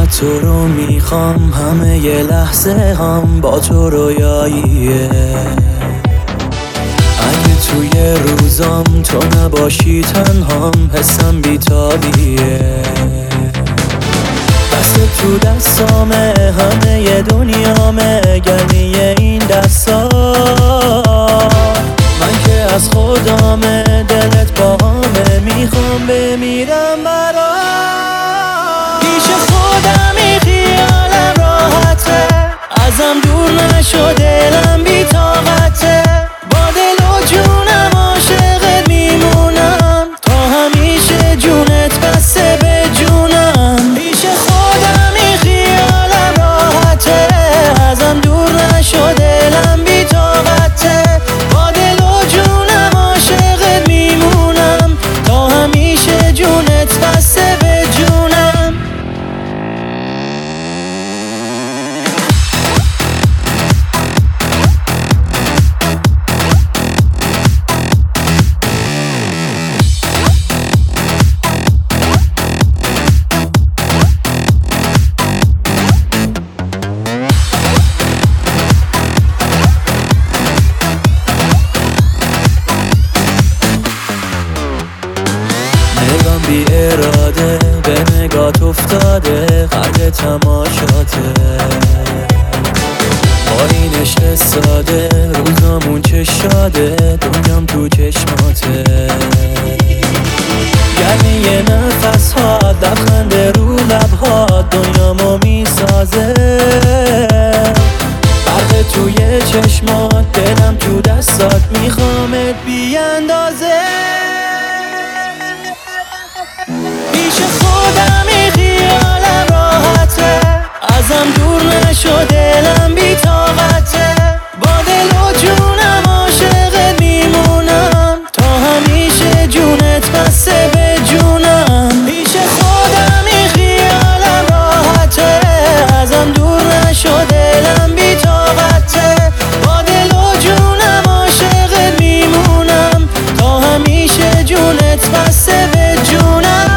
فقط تو رو میخوام، همه ی لحظه هم با تو رویاییه. اگه توی روزام تو نباشی تنهام، حسم بیتابیه. دست تو دستامه، همه ی دنیامه، گرمی این دستا. من که از خودامه، دلت باهامه، میخوام بمیرم برات. پیش خودمی خیالم راحته، ازم دور نشو دلم بی طاقته. با دل و جونم عاشقت میمونم، تا همیشه جونت بسته به جونم. پیش خودمی خیالم راحته، ازم دور نشو دلم بی طاقته. با دل و جونم عاشقت میمونم، تا همیشه جونت بسته به جونم. نگام بی اراده به نگات افتاده، قد تماشاته. با اینش ساده روزامون چه شاده، دنیام تو چشماته. گرمی نفس ها، لبخند رو لبها، دنیامو میسازه. برق توی چشمات، دلم تو دستات، میخوامت بی اندازه. پیش خودمی خیالم راحته، ازم دور نشو دلم بی طاقته. با دل و جونم عاشقت میمونم، تا همیشه جونت بسته به جونم. پیش خودمی خیالم راحته، ازم دور نشو دلم بی طاقته. با دل و جونم عاشقت میمونم، تا همیشه جونت بسته به جونم.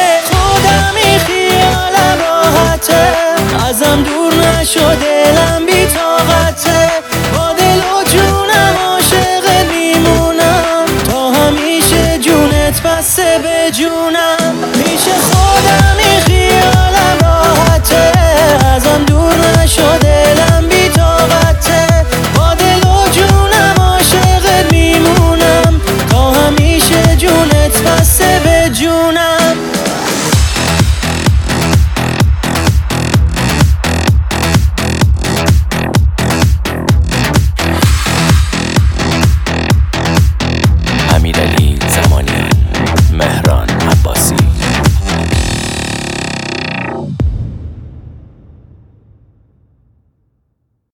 ازم دور نشو دلم